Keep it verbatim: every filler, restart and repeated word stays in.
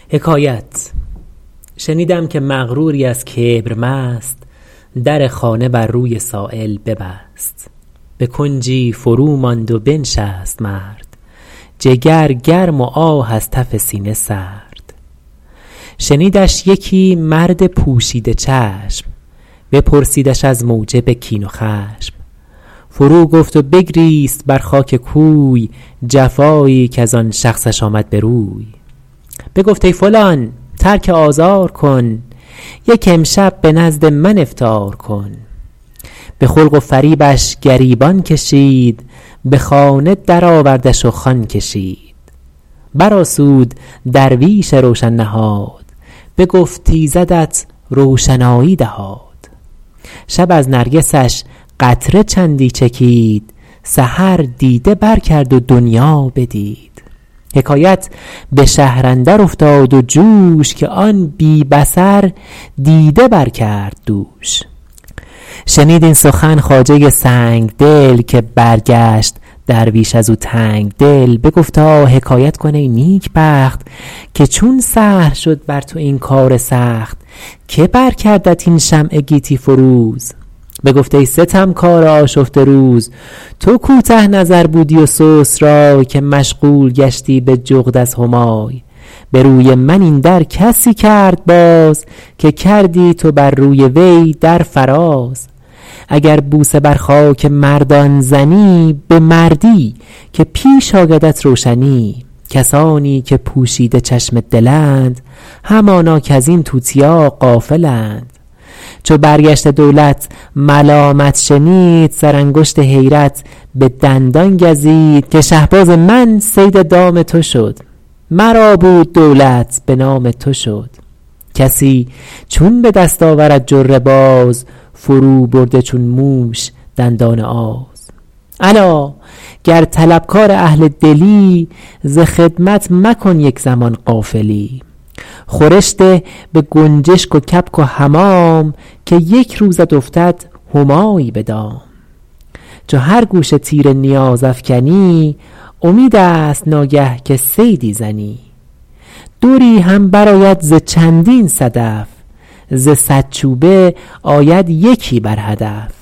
حکایت: شنیدم که مغروری از کبر مست، در خانه بر روی سایل ببست. به کنجی فرو ماند و بنشست مرد، جگر گرم و آه از تف سینه سرد. شنیدش یکی مرد پوشیده چشم، بپرسیدش از موجب کین و خشم. فرو گفت و بگریست بر خاک کوی، جفایی کز آن شخصش آمد به روی. بگفت ای فلان ترک آزار کن، یک امشب به نزد من افطار کن. به خلق و فریبش گریبان کشید، به خانه در آوردش و خوان کشید. برآسود درویش روشن نهاد، بگفت ایزدت روشنایی دهاد. شب از نرگسش قطره چندی چکید، سحر دیده بر کرد و دنیا بدید. حکایت به شهر اندر افتاد و جوش، که آن بی بصر دیده بر کرد دوش. شنید این سخن خواجه سنگ دل، که برگشت درویش از او تنگ دل. بگفتا حکایت کن ای نیک بخت، که چون سهل شد بر تو این کار سخت. که بر کردت این شمع گیتی فروز؟ بگفت ای ستمکار آشفته روز، تو کوته نظر بودی و سست رای، که مشغول گشتی به جغد از همای. به روی من این در کسی کرد باز، که کردی تو بر روی وی در فراز. اگر بوسه بر خاک مردان زنی، به مردی که پیش آیدت روشنی. کسانی که پوشیده چشم دلند، همانا کز این توتیا غافلند. چو برگشت دولت ملامت شنید، سرانگشت حیرت به دندان گزید. که شهباز من صید دام تو شد، مرا بود دولت به نام تو شد. کسی چون به دست آورد جره باز، فرو برده چون موش دندان آز. الا گر طلبکار اهل دلی، ز خدمت مکن یک زمان غافلی. خورش ده به گنجشک و کبک و حمام، که یک روزت افتد همایی به دام. چو هر گوشه تیر نیاز افکنی، امید است ناگه که صیدی زنی. دوری هم برآید ز چندین صدف، ز صد چوبه آید یکی بر هدف.